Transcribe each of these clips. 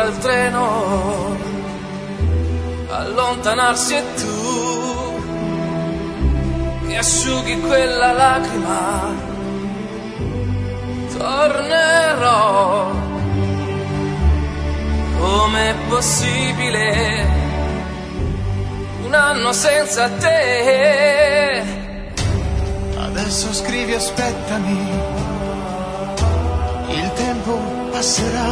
sopra il treno, allontanarsi e tu che asciughi quella lacrima. Tornerò. Com'è possibile un anno senza te? Adesso scrivi aspettami, il tempo passerà.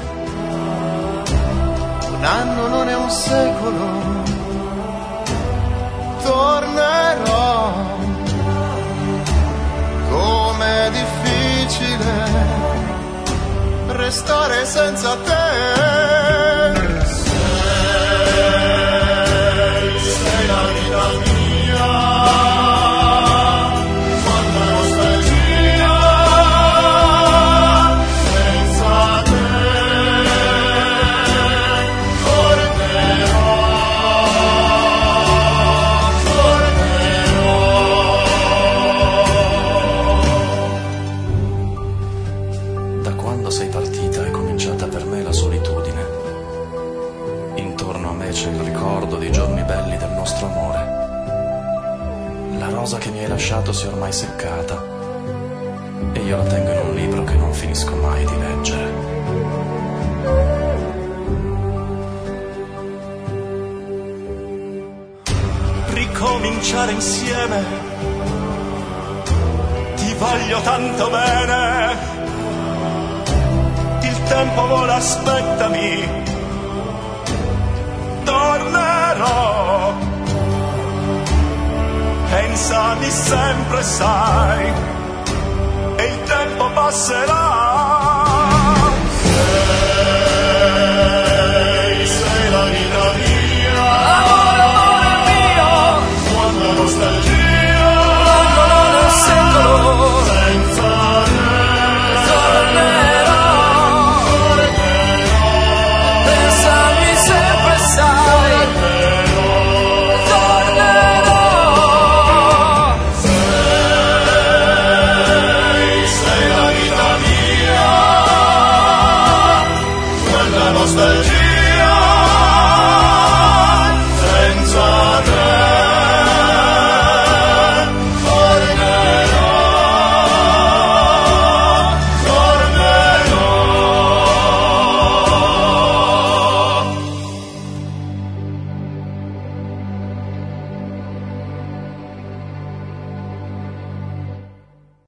Un anno non è un secolo, tornerò. Com'è difficile restare senza te. Sei la vita mia, quanta nostalgia, senza te tornerò. Da quando sei partita è cominciata per me la solitudine. Intorno a me c'è il ricordo dei giorni belli del nostro amore. La rosa che mi hai lasciato si è ormai seccata e io la tengo in un libro che non finisco mai di leggere. Ricominciare insieme, ti voglio tanto bene. Il tempo vola, aspettami, tornerò. Pensami sempre, sai, e il tempo passerà.